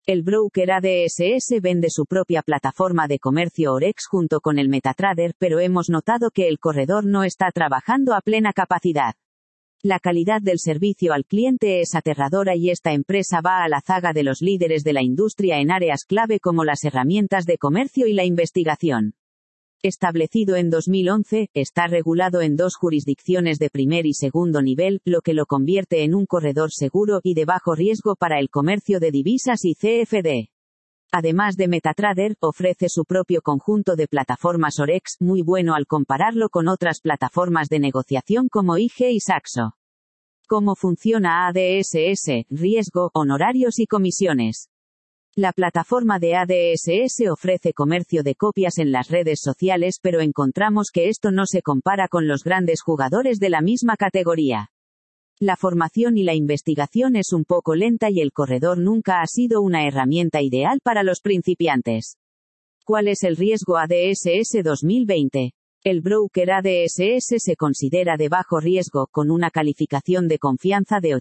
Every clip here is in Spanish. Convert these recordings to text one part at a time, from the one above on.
El broker ADSS vende su propia plataforma de comercio Orex junto con el MetaTrader, pero hemos notado que el corredor no está trabajando a plena capacidad. La calidad del servicio al cliente es aterradora y esta empresa va a la zaga de los líderes de la industria en áreas clave como las herramientas de comercio y la investigación. Establecido en 2011, está regulado en 2 jurisdicciones de primer y segundo nivel, lo que lo convierte en un corredor seguro y de bajo riesgo para el comercio de divisas y CFD. Además de MetaTrader, ofrece su propio conjunto de plataformas Orex, muy bueno al compararlo con otras plataformas de negociación como IG y Saxo. ¿Cómo funciona ADSS? Riesgo, honorarios y comisiones. La plataforma de ADSS ofrece comercio de copias en las redes sociales, pero encontramos que esto no se compara con los grandes jugadores de la misma categoría. La formación y la investigación es un poco lenta y el corredor nunca ha sido una herramienta ideal para los principiantes. ¿Cuál es el riesgo ADSS 2020? El broker ADSS se considera de bajo riesgo, con una calificación de confianza de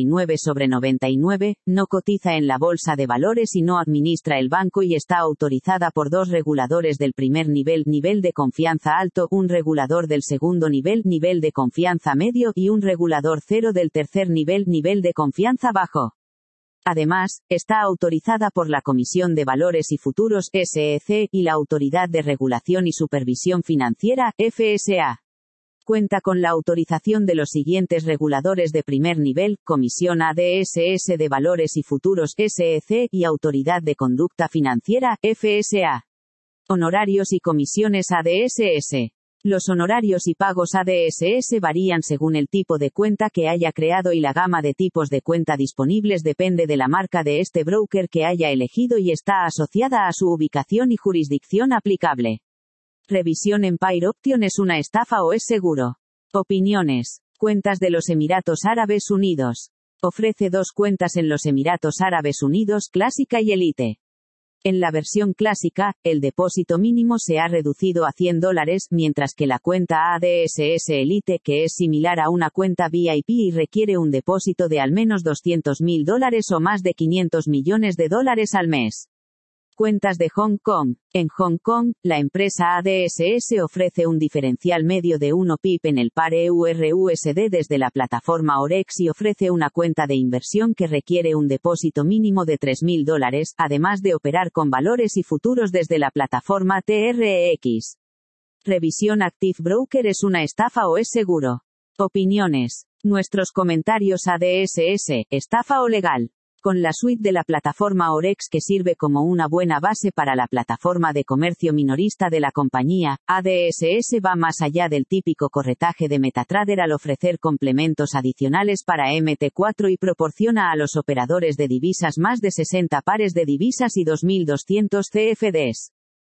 89/99, no cotiza en la bolsa de valores y no administra el banco y está autorizada por 2 reguladores del primer nivel, nivel de confianza alto, un regulador del segundo nivel, nivel de confianza medio y un regulador 0 del tercer nivel, nivel de confianza bajo. Además, está autorizada por la Comisión de Valores y Futuros, SEC, y la Autoridad de Regulación y Supervisión Financiera, FSA. Cuenta con la autorización de los siguientes reguladores de primer nivel, Comisión ADSS de Valores y Futuros, SEC, y Autoridad de Conducta Financiera, FSA. Honorarios y comisiones ADSS. Los honorarios y pagos ADSS varían según el tipo de cuenta que haya creado y la gama de tipos de cuenta disponibles depende de la marca de este broker que haya elegido y está asociada a su ubicación y jurisdicción aplicable. Revisión. Empire Option es una estafa o es seguro. Opiniones. Cuentas de los Emiratos Árabes Unidos. Ofrece 2 cuentas en los Emiratos Árabes Unidos, clásica y elite. En la versión clásica, el depósito mínimo se ha reducido a $100, mientras que la cuenta ADSS Elite, que es similar a una cuenta VIP y requiere un depósito de al menos $200.000 o más de $500 millones al mes. Cuentas de Hong Kong. En Hong Kong, la empresa ADSS ofrece un diferencial medio de 1 pip en el par EUR-USD desde la plataforma Orex y ofrece una cuenta de inversión que requiere un depósito mínimo de $3.000, además de operar con valores y futuros desde la plataforma TRX. Revisión. Active Broker es una estafa o es seguro. Opiniones. Nuestros comentarios. ADSS, estafa o legal. Con la suite de la plataforma Orex que sirve como una buena base para la plataforma de comercio minorista de la compañía, ADSS va más allá del típico corretaje de MetaTrader al ofrecer complementos adicionales para MT4 y proporciona a los operadores de divisas más de 60 pares de divisas y 2.200 CFDs.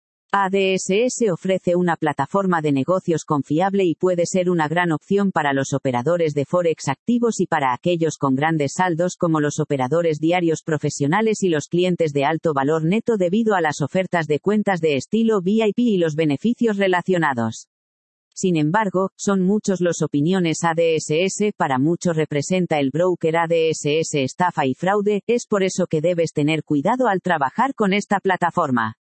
ADSS ofrece una plataforma de negocios confiable y puede ser una gran opción para los operadores de Forex activos y para aquellos con grandes saldos como los operadores diarios profesionales y los clientes de alto valor neto debido a las ofertas de cuentas de estilo VIP y los beneficios relacionados. Sin embargo, son muchos los opiniones ADSS, para muchos representa el broker ADSS estafa y fraude, es por eso que debes tener cuidado al trabajar con esta plataforma.